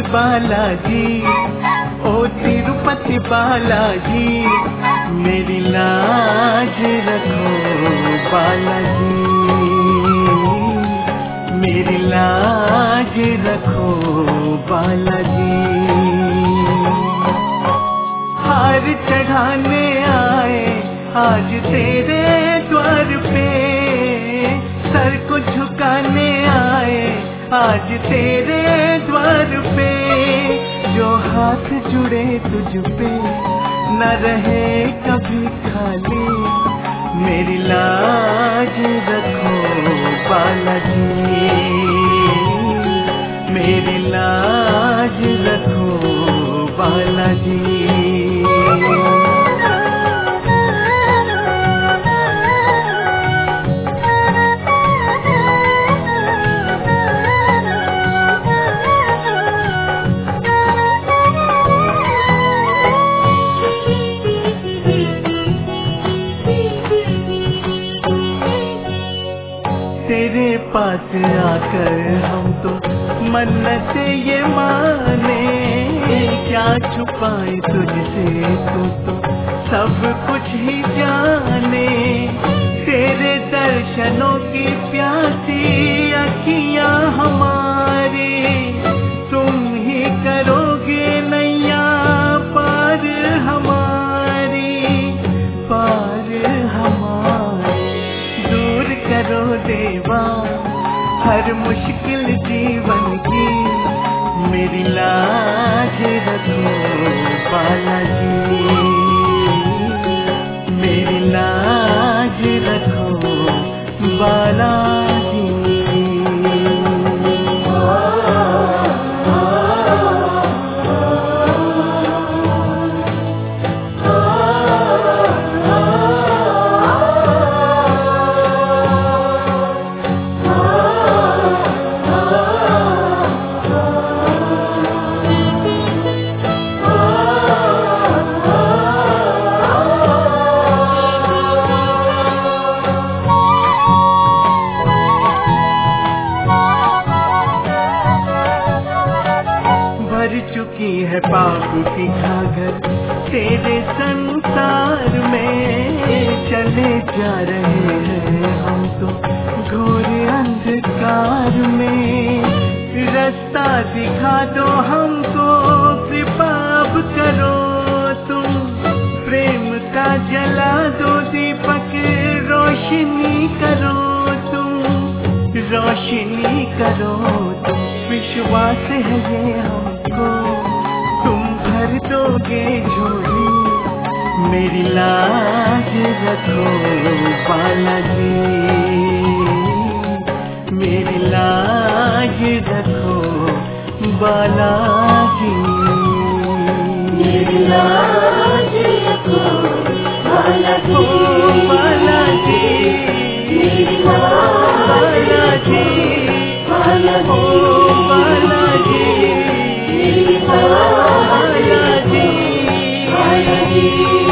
बालाजी, ओ तिरुपति बालाजी, मेरी लाज रखो बालाजी, मेरी लाज रखो बालाजी। हार चढ़ाने आए आज तेरे द्वार पे, सर को झुकाने आए आज तेरे द्वार पे, जो हाथ जुड़े तुझ पे न रहे कभी खाली, मेरी लाज रखो बालाजी, मेरी लाज रखो बालाजी। तेरे पास आकर हम तो मन्नत ये माने, क्या छुपाए तुझसे तू तो सब कुछ ही जाने, तेरे दर्शनों की प्यासी अखियां हमारी, तुम ही करोगे नैया पार हमारी, पार हमारी। दूर करो देवा हर मुश्किल जीवन की, मेरी लाज रखो बालाजी, मेरी लाज रखो बालाजी। भर चुकी है पाप की घाघर तेरे संसार में, चले जा रहे हैं हम तो घोर अंधकार में, रास्ता दिखा दो हमको कृपा करो तुम, प्रेम का जला दो दीपक रोशनी करो तुम, रोशनी करो तुम, विश्वास है ये हमको तुम भर दोगे झोली, मेरी लाज रखो बालाजी, मेरी लाज रखो बालाजी, मेरी लाज रखो बालाजी, बालाजी, मेरी बालाजी, बालाजी, बालाजी, मेरी बालाजी, बालाजी।